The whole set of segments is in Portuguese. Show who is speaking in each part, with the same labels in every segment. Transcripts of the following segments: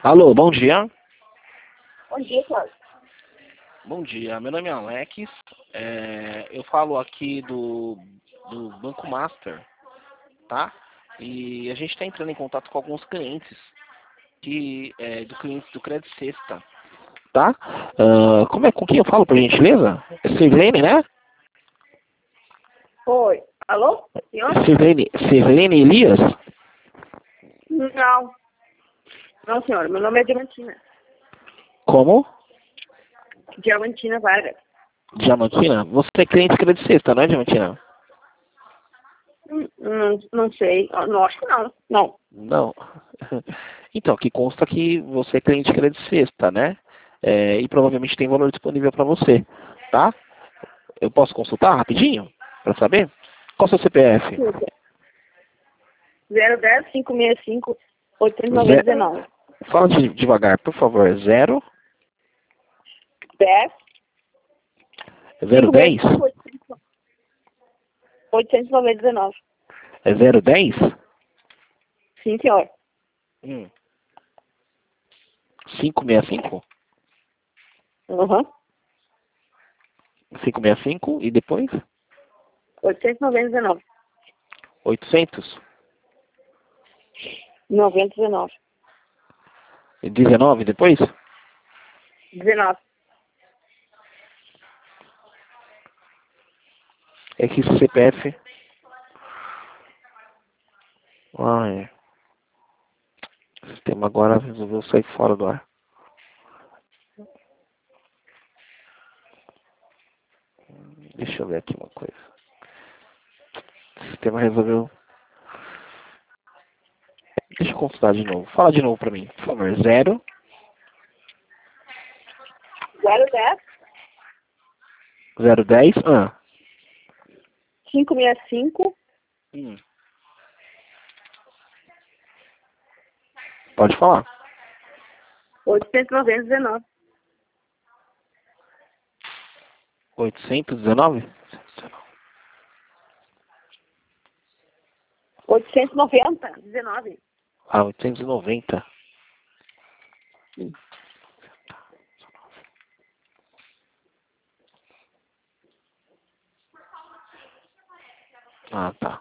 Speaker 1: Alô, bom dia.
Speaker 2: Bom dia, senhor.
Speaker 1: Bom dia, meu nome é Alex. Eu falo aqui do Banco Master, tá? E a gente está entrando em contato com alguns clientes do Credit Sexta, tá? Com quem eu falo, por gentileza? É Sirlene, né?
Speaker 2: Oi. Alô? Senhor?
Speaker 1: Sirlene Elias?
Speaker 2: Não. Não, senhor. Meu nome é Diamantina.
Speaker 1: Como?
Speaker 2: Diamantina Vargas.
Speaker 1: Diamantina? Você é cliente do Credit Sexta, não é, Diamantina?
Speaker 2: Não sei. Não, acho que não. Não.
Speaker 1: Não. Então, aqui consta que você é cliente de Credit Sexta, né? E provavelmente tem valor disponível para você, tá? Eu posso consultar rapidinho para saber? Qual é o seu CPF?
Speaker 2: 010 565
Speaker 1: Ze-
Speaker 2: 8919.
Speaker 1: Fala devagar, por favor.
Speaker 2: 10
Speaker 1: 010?
Speaker 2: 565 819.
Speaker 1: É 010?
Speaker 2: Sim, senhor.
Speaker 1: 565?
Speaker 2: Uhum.
Speaker 1: 565 e depois?
Speaker 2: 819.
Speaker 1: 800?
Speaker 2: 919.
Speaker 1: E 19 depois?
Speaker 2: 19.
Speaker 1: É que esse CPF... Ai, o sistema agora resolveu sair fora do ar. Deixa eu ver aqui uma coisa. O sistema resolveu... Deixa eu consultar de novo. Fala de novo pra mim, por favor. 010?
Speaker 2: 010 565
Speaker 1: Pode falar.
Speaker 2: 819.
Speaker 1: 819?
Speaker 2: 890. 19.
Speaker 1: Ah, 890. Ah, tá.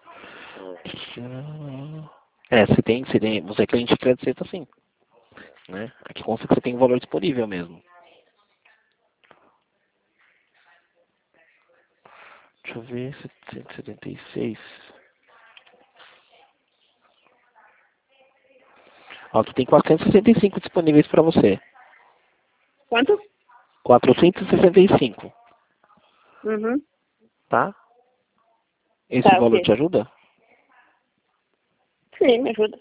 Speaker 1: Você é cliente de crédito sexta sim, né? Aqui consta que você tem um valor disponível mesmo. Deixa eu ver, 776. Ó, aqui tem 465 disponíveis para você.
Speaker 2: Quanto?
Speaker 1: 465,
Speaker 2: Uhum.
Speaker 1: tá? Esse
Speaker 2: Tá,
Speaker 1: valor
Speaker 2: ok.
Speaker 1: te ajuda?
Speaker 2: Sim, me ajuda.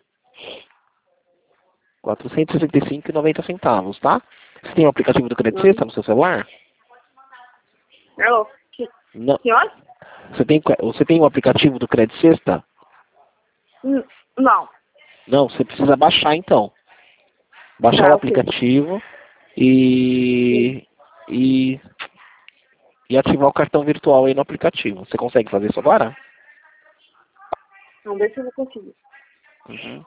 Speaker 1: 465,90 centavos, tá? Você tem o aplicativo do Credit
Speaker 2: Uhum.
Speaker 1: Sexta no seu celular?
Speaker 2: Alô?
Speaker 1: Não.
Speaker 2: Senhor?
Speaker 1: Você tem o aplicativo do Credit Sexta?
Speaker 2: Não.
Speaker 1: Não, você precisa baixar então. Baixar o
Speaker 2: Tá, ok.
Speaker 1: aplicativo e, e, e ativar o cartão virtual aí no aplicativo. Você consegue fazer isso agora?
Speaker 2: Vamos ver se eu vou conseguir.
Speaker 1: Uhum.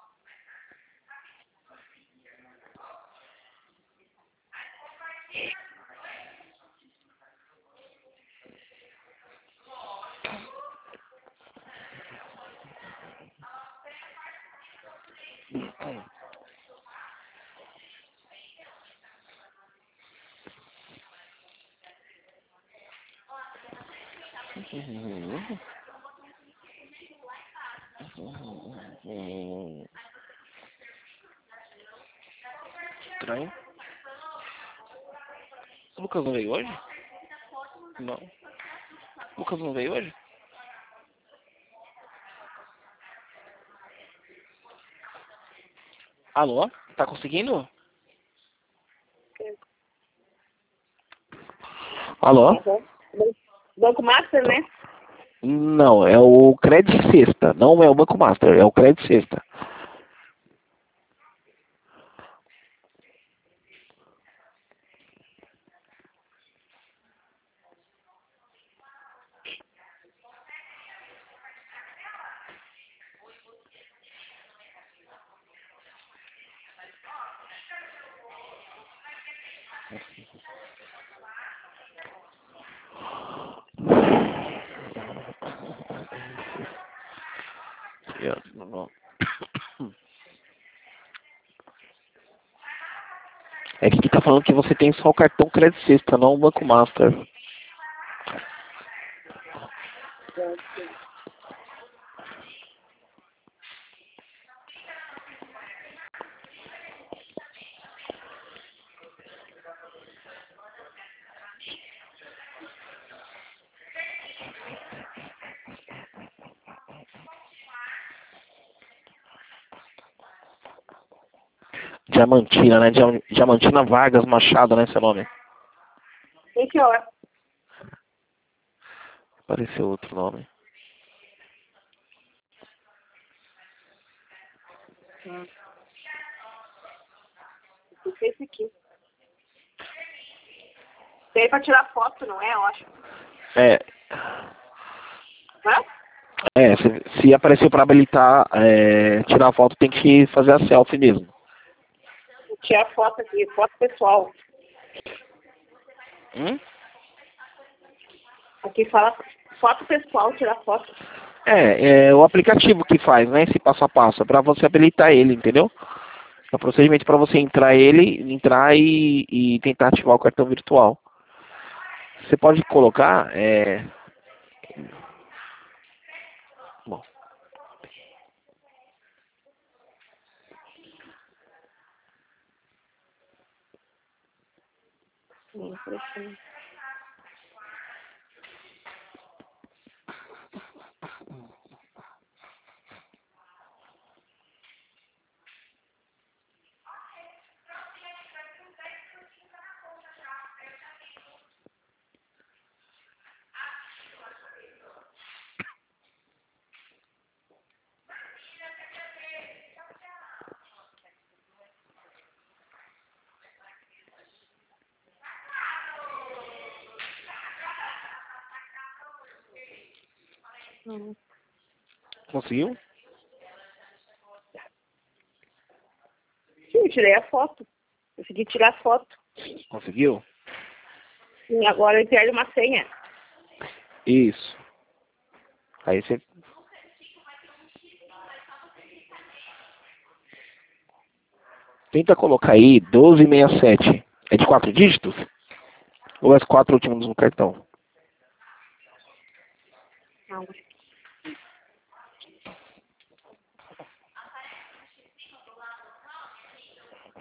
Speaker 1: Estranho. O Lucas não veio hoje? Não. O Lucas não veio hoje? Alô? Tá conseguindo? Alô?
Speaker 2: Uhum. Banco Master, né?
Speaker 1: Não, é o Credit Sexta. Não é o Banco Master, é o Credit Sexta. É que tá falando que você tem só o cartão Credit Sexta, não o Banco Master. Diamantina, né? Diamantina Vargas Machado, né? Seu nome?
Speaker 2: Esse ó.
Speaker 1: Apareceu outro nome.
Speaker 2: Esse aqui. Tem pra tirar foto, não é? Eu acho.
Speaker 1: É.
Speaker 2: Hã?
Speaker 1: É, se apareceu para habilitar, tirar foto, tem que fazer a selfie mesmo.
Speaker 2: Tirar foto aqui, foto pessoal. Aqui fala foto pessoal, tirar foto.
Speaker 1: É o aplicativo que faz, né? Esse passo a passo, é para você habilitar ele, entendeu? É o procedimento para você entrar e tentar ativar o cartão virtual. Você pode colocar, bom, conseguiu?
Speaker 2: Sim, eu tirei a foto. Consegui tirar a foto.
Speaker 1: Conseguiu?
Speaker 2: E agora eu perde uma senha.
Speaker 1: Isso. Aí você... Tenta colocar aí 1267. É de 4 dígitos? Ou as 4 últimos no cartão?
Speaker 2: Não,